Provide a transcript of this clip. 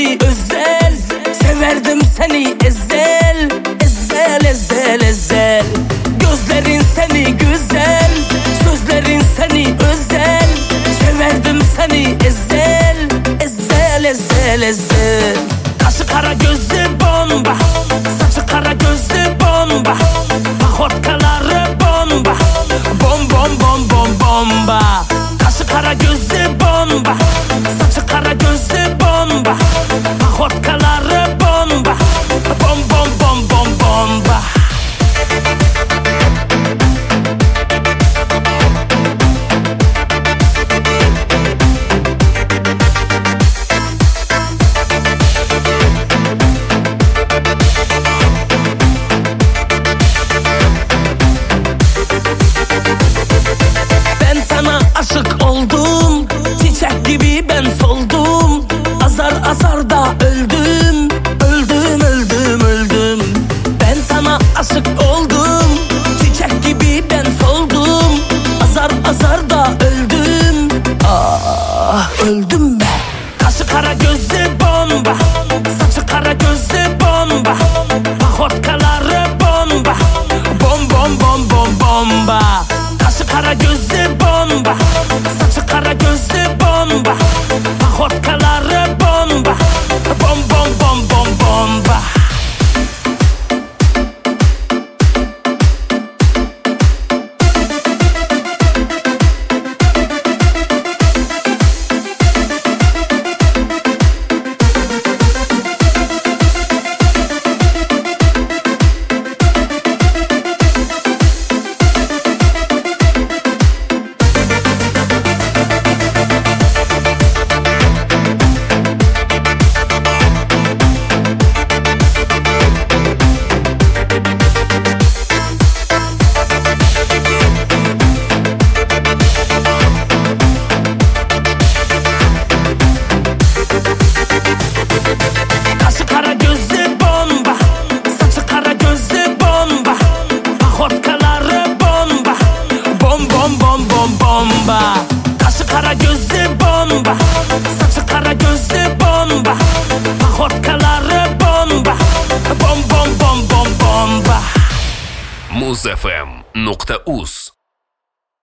seni özel, severdim seni ezel, ezel ezel ezel. Gözlerin seni güzel, sözlerin seni özel, severdim seni ezel, ezel ezel ezel. Kaşı kara gözü bomba, saçı kara gözü bomba, paxotkaları bomba, bom bom bom bom bomba. Kaşı kara gözü bomba, saçı kara gözü bomba, paxotkaları bomba, bom bom bom bom bomba. Aşık oldum, çiçek gibi ben soldum. Azar azar da öldüm, öldüm öldüm öldüm. Ben sana aşık oldum, çiçek gibi ben soldum. Azar azar da öldüm, ah öldüm ben. Kaşı kara gözü bomba, saçı kara gözü bomba, paxotkaları bomba, bom bom bom bom bomba. Kaşı kara gözü bomba, saçı kara gözü bomba, paxotkaları bomba, bom bom bom bom bomba. Bomba, kaşı kara gözü bomba, saçı kara gözü bomba, paxotkaları bomba, bom bom bom bom bomba. Muzfm.uz